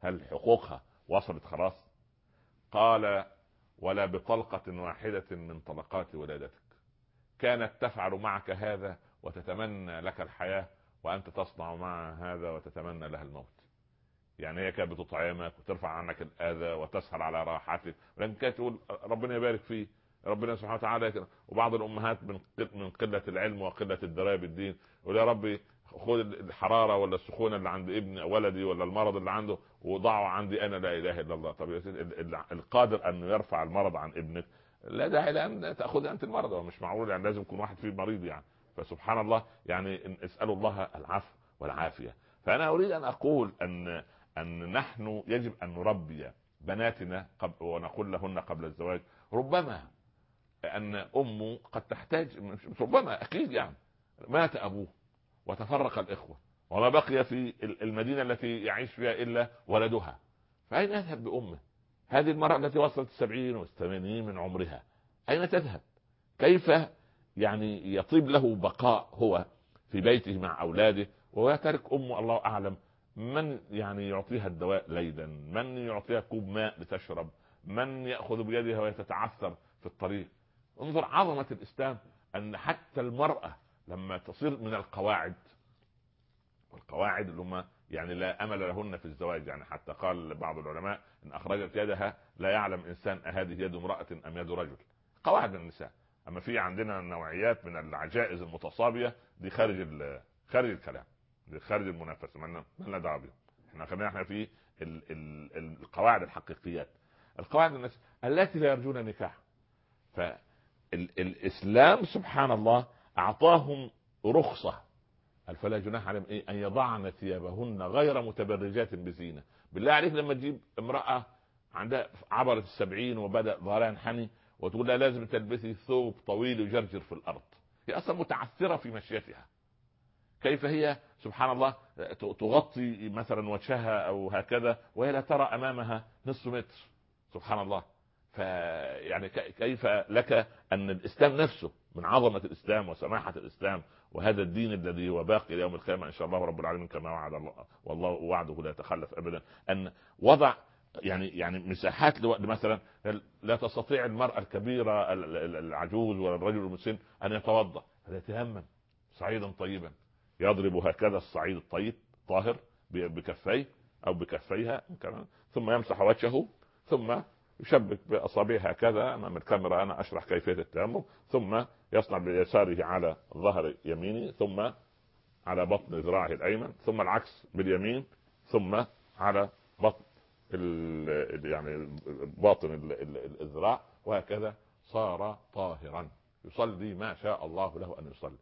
هل حقوقها وصلت خلاص؟ قال ولا بطلقة واحدة من طلقات ولادتك كانت تفعل معك هذا وتتمنى لك الحياة، وأنت تصنع معها هذا وتتمنى لها الموت. يعني هي كانت بتطعمك وترفع عنك الأذى وتسهر على راحتك، ولكن كانت تقول ربنا يبارك فيه، ربنا سبحانه وتعالى. وبعض الأمهات من من قلة العلم وقلة الدراية بالدين يقول يا ربي خذ الحرارة ولا السخونة اللي عند ابني ولدي ولا المرض اللي عنده وضعه عندي أنا، لا إله إلا الله. طب يا سيدي القادر أن يرفع المرض عن ابنك لا داعي لأن تأخذ أنت المرض، ومش معقول يعني لازم يكون واحد فيه مريض يعني. فسبحان الله يعني اسألوا الله العفو والعافية. فأنا أريد أن أقول أن أن نحن يجب أن نربي بناتنا قبل ونقول لهن قبل الزواج ربما أن أمه قد تحتاج، ربما أكيد يعني مات أبوه وتفرق الإخوة وما بقي في المدينة التي يعيش فيها إلا ولدها، فأين يذهب بأمه؟ هذه المرأة التي وصلت السبعين والثمانين من عمرها أين تذهب؟ كيف يعني يطيب له بقاء هو في بيته مع أولاده وهو ترك أمه الله أعلم من يعني يعطيها الدواء ليلا، من يعطيها كوب ماء لتشرب، من يأخذ بيدها ويتتعثر في الطريق. انظر عظمة الإسلام أن حتى المرأة لما تصير من القواعد، والقواعد اللي هم يعني لا أمل لهن في الزواج، يعني حتى قال بعض العلماء إن أخرجت يدها لا يعلم إنسان أهذه يد امرأة أم يد رجل، قواعد النساء. أما في عندنا نوعيات من العجائز المتصابية دي خارج خارج الكلام، دي خارج المنافسة، ما لنا دعوة بهم. احنا خلينا احنا في ال ال القواعد الحقيقيات، القواعد الناس التي لا يرجون نكاح. فالإسلام سبحان الله أعطاهم رخصة، فلا جناح عليهم إيه؟ أن يضعن ثيابهن غير متبرجات بزينة. بالله عليك لما تجيب امرأة عندها عبرت السبعين وبدأ ظهرها ينحني وتقول لها لازم تلبسي ثوب طويل يجرجر في الأرض، هي أصلا متعثرة في مشيتها. كيف هي سبحان الله تغطي مثلا وجهها أو هكذا وهي لا ترى أمامها نصف متر؟ سبحان الله. فيعني كيف لك أن الإسلام نفسه من عظمة الإسلام وسماحة الإسلام وهذا الدين الذي هو باقي الى يوم القيامة إن شاء الله رب العالمين كما وعد الله، والله وعده لا يتخلف أبدا، أن وضع يعني يعني مساحات مثلا لا تستطيع المرأة الكبيرة العجوز ولا الرجل المسن أن يتوضأ، فليتيمم صعيدا طيبا يضرب هكذا الصعيد الطيب طاهر بكفيه أو بكفيها كمان، ثم يمسح وجهه ثم يشبك بأصابعه هكذا أمام الكاميرا، أنا أشرح كيفية التيمم، ثم يصنع بيساره على ظهر يمينه ثم على بطن ذراعه الأيمن ثم العكس باليمين ثم على بطن يعني باطن الذراع، وهكذا صار طاهرا يصلي ما شاء الله له أن يصلي.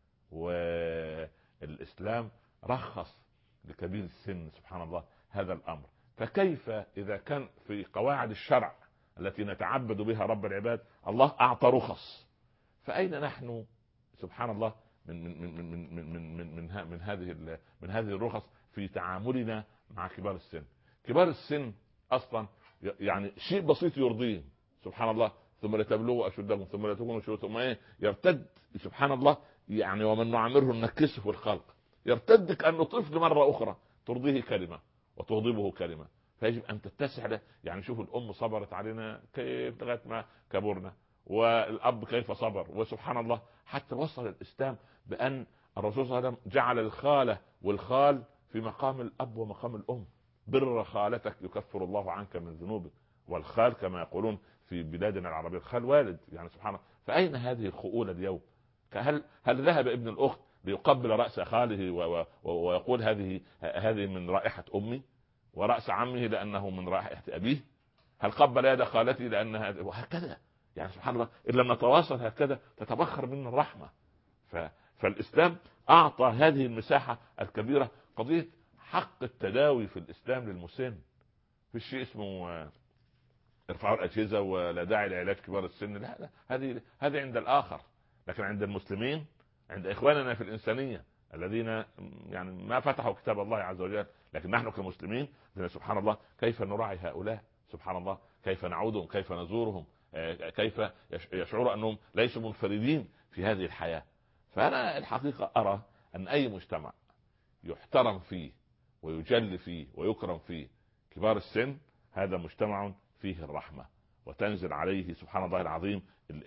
والإسلام رخص لكبير السن سبحان الله هذا الأمر، فكيف إذا كان في قواعد الشرع التي نتعبد بها رب العباد الله أعطى رخص، فأين نحن سبحان الله من من من من من من من, من, من هذه من هذه الرخص في تعاملنا مع كبار السن؟ كبار السن أصلا يعني شيء بسيط يرضيه سبحان الله، ثم لا تبلغوا أشدكم ثم لا تكونوا شيوخا ثم إيه يرتد سبحان الله، يعني ومن نعمره نكسه في الخلق، يرتد كأنه طفل مرة أخرى، ترضيه كلمة وتغضبه كلمة، فيجب أن تتسع له. يعني شوفوا الأم صبرت علينا كيف لغاية ما كبرنا، والأب كيف صبر، وسبحان الله حتى وصل الإسلام بأن الرسول صلى الله عليه وسلم جعل الخالة والخال في مقام الأب ومقام الأم، بر خالتك يكفر الله عنك من ذنوبك، والخال كما يقولون في بلادنا العربية الخال والد، يعني سبحان الله. فأين هذه الخؤولة اليوم؟ هل هل ذهب ابن الأخت ليقبل رأس خاله ويقول هذه هذه من رائحة أمي، ورأس عمه لأنه من رائحة أبيه؟ هل قبل يد خالتي لأنها وهكذا؟ يعني سبحان الله إن لم نتواصل هكذا تتبخر منا الرحمة. فالإسلام أعطى هذه المساحة الكبيرة. قضية حق التداوي في الإسلام للمسن، في شيء اسمه ارفعوا الأجهزة ولا داعي لعلاج كبار السن، لا لا هذه هذه عند الآخر، لكن عند المسلمين عند إخواننا في الإنسانية الذين يعني ما فتحوا كتاب الله عز وجل، لكن نحن كمسلمين سبحان الله كيف نراعي هؤلاء سبحان الله، كيف نعودهم، كيف نزورهم، كيف يشعروا أنهم ليسوا منفردين في هذه الحياة. فأنا الحقيقة أرى أن أي مجتمع يحترم فيه ويجل فيه ويكرم فيه كبار السن هذا مجتمع فيه الرحمة، وتنزل عليه سبحان الله العظيم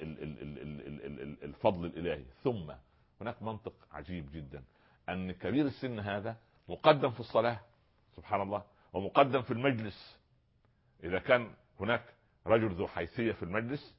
الفضل الإلهي. ثم هناك منطق عجيب جدا، أن كبير السن هذا مقدم في الصلاة سبحان الله، ومقدم في المجلس. إذا كان هناك رجل ذو حيثية في المجلس،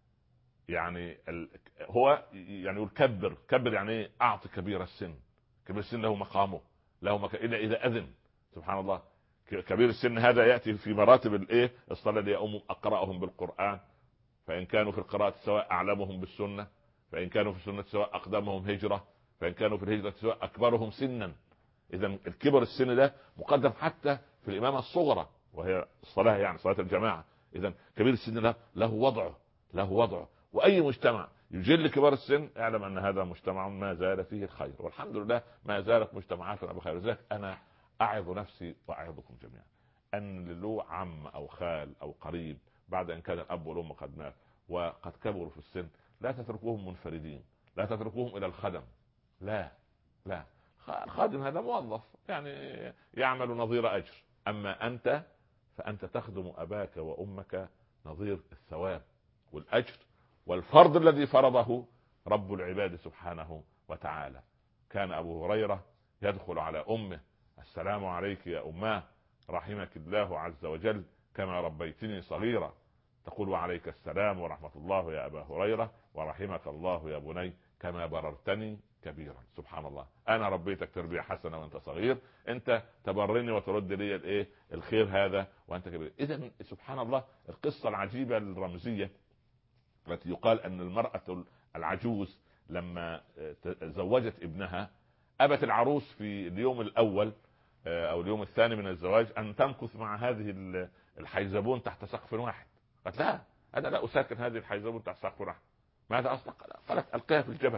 يعني ال... هو يعني يقول كبر كبر، يعني أعطي كبير السن. كبير السن له مقامه، له مك... إلا إذا أذن سبحان الله. كبير السن هذا يأتي في مراتب الإيه الصلاة، ليؤم أقرأهم بالقرآن، فإن كانوا في القراءة سواء أعلمهم بالسنة، فإن كانوا في السنة سواء أقدمهم هجرة، فإن كانوا في الهجرة سواء أكبرهم سنا. إذا الكبر السن ده مقدم حتى في الإمامة الصغرى، وهي الصلاة يعني صلاة الجماعة. إذا كبير السن له, له وضعه له وضعه وأي مجتمع يجل كبار السن اعلم أن هذا مجتمع ما زال فيه الخير، والحمد لله ما زالت مجتمعاتنا بخير. لذلك أنا أعظ نفسي وأعظكم جميعا أن له عم أو خال أو قريب بعد أن كان الأب والأم قد مات وقد كبروا في السن، لا تتركوهم منفردين، لا تتركوهم إلى الخدم، لا لا الخادم هذا موظف يعني يعمل نظير أجر، أما أنت فأنت تخدم أباك وأمك نظير الثواب والأجر والفرض الذي فرضه رب العباد سبحانه وتعالى. كان أبو هريرة يدخل على أمه: السلام عليك يا أماه، رحمك الله عز وجل كما ربيتني صغيرا. تقول: وعليك السلام ورحمة الله يا أبا هريرة، ورحمك الله يا بني كما بررتني كبيرا. سبحان الله، أنا ربيتك تربية حسنة وأنت صغير، أنت تبرني وترد لي الإيه الخير هذا وأنت كبير. إذن سبحان الله القصة العجيبة الرمزية التي يقال أن المرأة العجوز لما زوجت ابنها أبت العروس في اليوم الأول أو اليوم الثاني من الزواج أن تمكث مع هذه الحيزبون تحت سقف واحد. قالت: لا، أنا لا أساكن هذه الحيزبون تحت سقف واحد. ماذا أصنع؟ قالت: ألقيها في الجبل.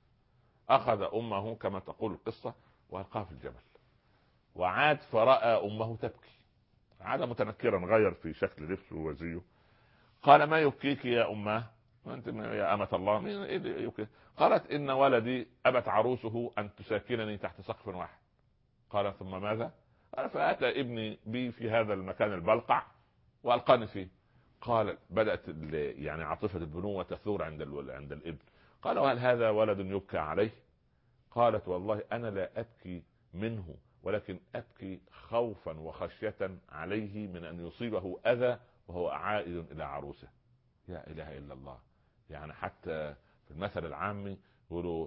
أخذ أمه كما تقول القصة وألقاها في الجبل، وعاد فرأى أمه تبكي، عاد متنكرا غير في شكل لبسه وزيه. قال: ما يبكيك يا أمه؟ أنت يا أمة الله. قالت: إن ولدي أبت عروسه أن تساكنني تحت سقف واحد. قال: ثم ماذا؟ قال: فأتى ابني بي في هذا المكان البلقع وألقاني فيه. قال: بدأت يعني عاطفة البنوة تثور عند عند الابن. قال: وهل هذا ولد يبكى عليه؟ قالت: والله أنا لا أبكي منه، ولكن أبكي خوفا وخشية عليه من أن يصيبه أذى وهو عائد إلى عروسه. يا إله إلا الله. يعني حتى في المثل العامي يقولوا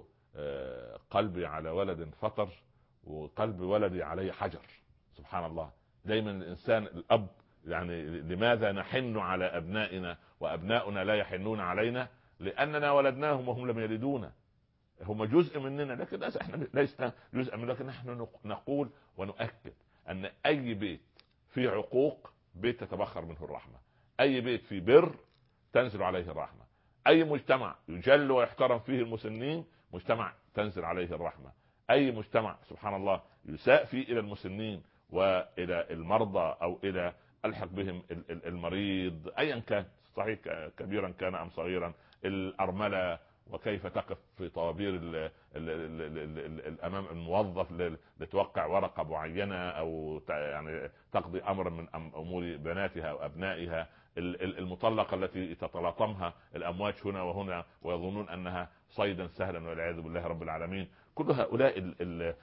قلبي على ولد فطر وقلب ولدي عليه حجر. سبحان الله. دايما الإنسان الأب يعني لماذا نحن على أبنائنا وأبناؤنا لا يحنون علينا؟ لأننا ولدناهم وهم لم يلدونا. هم جزء مننا لكن احنا لسنا جزء من، لكن نحن نقول ونؤكد أن أي بيت فيه عقوق بيت تتبخر منه الرحمة، أي بيت فيه بر تنزل عليه الرحمة، أي مجتمع يجل ويحترم فيه المسنين مجتمع تنزل عليه الرحمة، أي مجتمع سبحان الله يساء فيه إلى المسنين وإلى المرضى أو إلى الحق بهم المريض أيا كان، صحيح كبيرا كان أم صغيرا، الأرملة وكيف تقف في طوابير ال ال ال ال ال الامام الموظف لتوقع ورقه معينه او يعني تقضي امرا من امور بناتها او ابنائها، المطلقه التي تتلاطمها الامواج هنا وهنا ويظنون انها صيدا سهلا والعياذ بالله رب العالمين. كل هؤلاء ال ال ال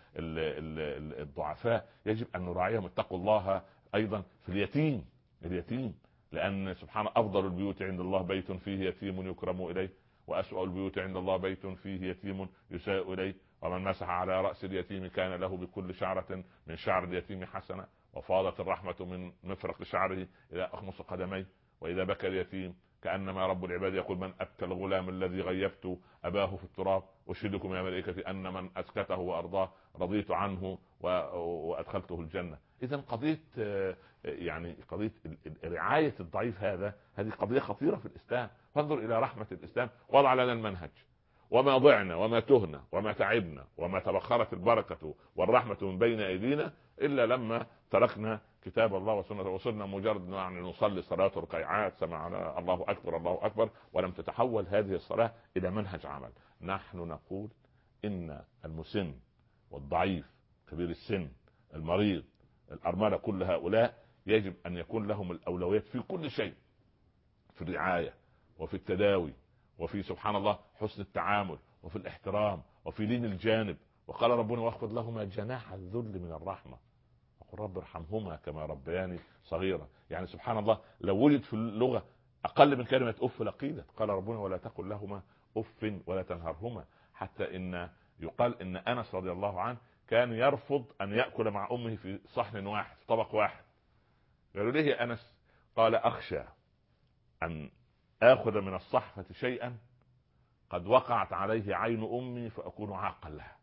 ال الضعفاء يجب ان نراعيهم. اتقوا الله ايضا في اليتيم اليتيم لان سبحان افضل البيوت عند الله بيت فيه يتيم يكرم اليه، وأسوأ البيوت عند الله بيت فيه يتيم يساء إليه، ومن مسح على رأس اليتيم كان له بكل شعرة من شعر اليتيم حسنة، وفاضت الرحمة من مفرق شعره إلى أخمص قدميه. وإذا بكى اليتيم كأنما رب العباد يقول: من أبكى الغلام الذي غيبت أباه في التراب، أشهدكم يا ملائكتي أن من أسكته وأرضاه رضيت عنه وأدخلته الجنة. إذن قضية يعني قضية رعاية الضعيف هذا هذه قضية خطيرة في الإسلام. فانظر إلى رحمة الإسلام، وضع لنا المنهج، وما ضعنا وما تهنا وما تعبنا وما تبخرت البركة والرحمة من بين أيدينا إلا لما تركنا كتاب الله وسنة وصلنا مجرد يعني نصلي صلاة ركعات سمعنا الله أكبر الله أكبر، ولم تتحول هذه الصلاة إلى منهج عمل. نحن نقول إن المسن والضعيف كبير السن المريض الأرملة كل هؤلاء يجب أن يكون لهم الأولويات في كل شيء، في الرعاية وفي التداوي وفي سبحان الله حسن التعامل وفي الاحترام وفي لين الجانب. وقال ربنا واخفض لهما جناح الذل من الرحمة وقل رب ارحمهما كما ربياني صغيرا. يعني سبحان الله لو وجد في اللغة أقل من كلمة أف لقيلت. قال ربنا ولا تقل لهما أف ولا تنهرهما. حتى إن يقال إن أنس رضي الله عنه كان يرفض أن يأكل مع أمه في صحن واحد في طبق واحد. قالوا ليه يا أنس؟ قال أخشى أن آخذ من الصحفة شيئا قد وقعت عليه عين أمي فأكون عاقا لها.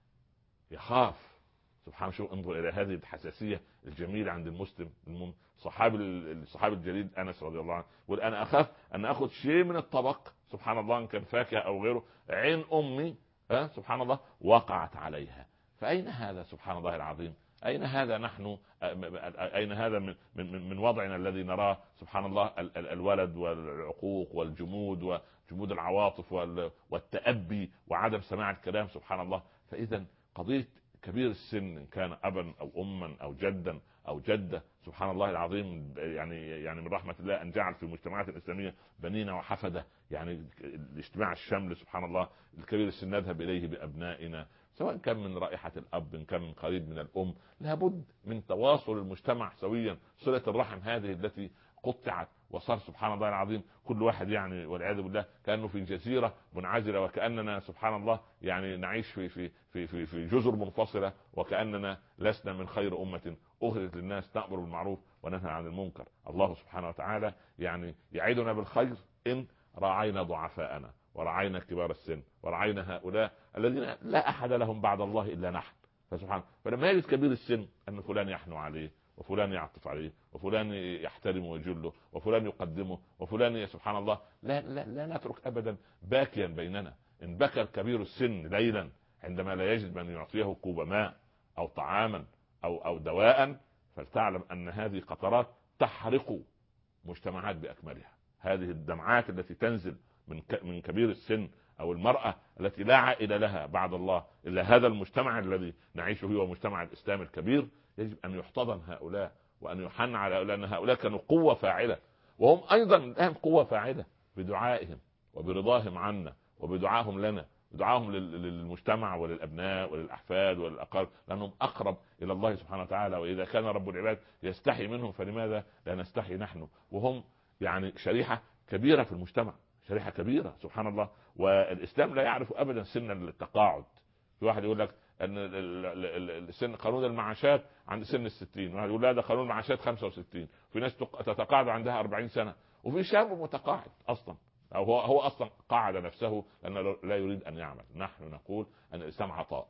يخاف. سبحان شو انظر إلى هذه الحساسية الجميلة عند المسلم. صحابي الصحابي الجليل أنس رضي الله عنه يقول أنا أخاف أن أخذ شيء من الطبق سبحان الله إن كان فاكهة أو غيره عين أمي أه؟ سبحان الله وقعت عليها. فأين هذا سبحان الله العظيم؟ أين هذا نحن؟ أين هذا من من من وضعنا الذي نراه سبحان الله الولد والعقوق والجمود وجمود العواطف والتأبي وعدم سماع الكلام سبحان الله. فإذا قضية كبير السن إن كان أبا أو أما أو جدا أو جدة سبحان الله العظيم يعني يعني من رحمة الله أن جعل في المجتمعات الإسلامية بنين وحفدة. يعني الاجتماع الشامل سبحان الله الكبير السن نذهب إليه بأبنائنا سواء كان من رائحة الأب إن كان من قريب من الأم. لابد من تواصل المجتمع سويا. صلة الرحم هذه التي قطعت وصار سبحان الله العظيم كل واحد يعني والعياذ بالله كأنه في جزيرة منعزلة وكأننا سبحان الله يعني نعيش في في في في, في جزر منفصلة وكأننا لسنا من خير أمة أخرجت للناس تأمر بالمعروف وننهى عن المنكر. الله سبحانه وتعالى يعني يعيدنا بالخير إن راعينا ضعفاءنا ورعينا كبار السن ورعينا هؤلاء الذين لا أحد لهم بعد الله إلا نحن. فسبحان فلما يجد كبير السن أن فلان يحنو عليه وفلان يعطف عليه وفلان يحترمه ويجله وفلان يقدمه وفلان سبحان الله لا, لا, لا نترك أبدا باكيا بيننا. إن بكى كبير السن ليلا عندما لا يجد من يعطيه كوب ماء أو طعاما أو, أو دواء فلتعلم أن هذه قطرات تحرق مجتمعات بأكملها. هذه الدمعات التي تنزل من من كبير السن أو المرأة التي لا عائل لها بعد الله إلا هذا المجتمع الذي نعيشه هو مجتمع الإسلام الكبير. يجب أن يحتضن هؤلاء وأن يحن على هؤلاء لأن هؤلاء كانوا قوة فاعلة وهم أيضا الآن قوة فاعلة بدعائهم وبرضاهم عنا وبدعائهم لنا دعاهم للمجتمع وللأبناء وللأحفاد وللأقارب لأنهم أقرب إلى الله سبحانه وتعالى. وإذا كان رب العباد يستحي منهم فلماذا لا نستحي نحن؟ وهم يعني شريحة كبيرة في المجتمع شريحة كبيرة سبحان الله. والإسلام لا يعرف أبدا سن التقاعد. في واحد يقول لك أن السن قانون المعاشات عند سن الستين واحد يقول لا ده قانون المعاشات خمسة وستين. في ناس تتقاعد عندها أربعين سنة وفي شاب متقاعد أصلا أو هو, هو أصلا قاعد نفسه لأنه لا يريد أن يعمل. نحن نقول أن الإسلام عطاء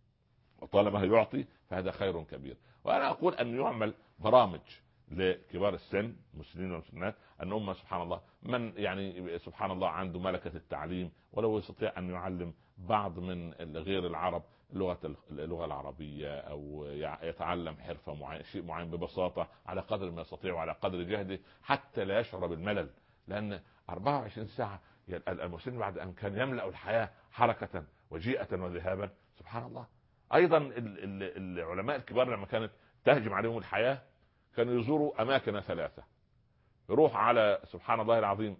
وطالما يعطي فهذا خير كبير. وأنا أقول أن يعمل برامج لكبار السن المسلمين والمسلمات ان هم سبحان الله من يعني سبحان الله عنده ملكة التعليم ولو يستطيع ان يعلم بعض من غير العرب لغة اللغة العربية او يتعلم حرفة معين شيء معين ببساطة على قدر ما يستطيع وعلى قدر جهده حتى لا يشعر بالملل. لان أربعة وعشرين ساعة المسلم بعد ان كان يملأ الحياة حركة وجيئة وذهابا سبحان الله. ايضا العلماء الكبار لما كانت تهجم عليهم الحياة كانوا يزوروا أماكن ثلاثة. يروح على سبحان الله العظيم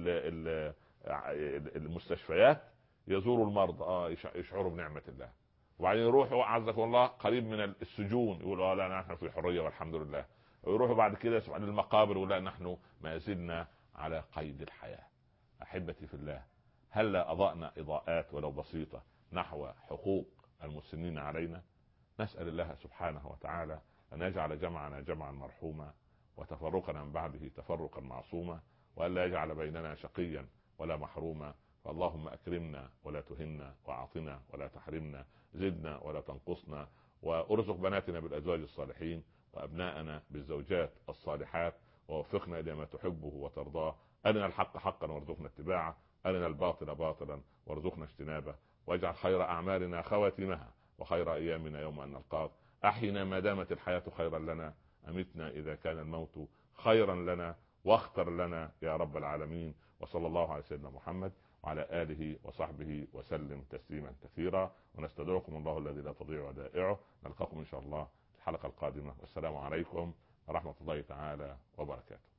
المستشفيات يزوروا المرضى اه يشعروا بنعمة الله. وبعدين يروحوا عزكم الله قريب من السجون يقولوا اه لا نحن في حرية والحمد لله. ويروحوا بعد كده سبحان المقابر ولا نحن ما زلنا على قيد الحياة. أحبتي في الله هل أضأنا إضاءات ولو بسيطة نحو حقوق المسلمين علينا؟ نسأل الله سبحانه وتعالى أن يجعل جمعنا جمعا مرحوما وتفرقنا من بعده تفرقا معصوما وألا يجعل بيننا شقيا ولا محروما. فاللهم أكرمنا ولا تهنا وأعطنا ولا تحرمنا زدنا ولا تنقصنا وأرزق بناتنا بالأزواج الصالحين وأبناءنا بالزوجات الصالحات ووفقنا إلى ما تحبه وترضاه. أرنا الحق حقا وارزقنا اتباعه أرنا الباطل باطلا وارزقنا اجتنابه واجعل خير أعمالنا خواتمها وخير أيامنا يوم أن نلقاك. أحينا ما دامت الحياة خيرا لنا أمتنا إذا كان الموت خيرا لنا واختر لنا يا رب العالمين. وصلى الله على سيدنا محمد وعلى آله وصحبه وسلم تسليما كثيرا. ونستدعكم الله الذي لا تضيع ودائعه. نلقاكم إن شاء الله الحلقة القادمة والسلام عليكم ورحمة الله تعالى وبركاته.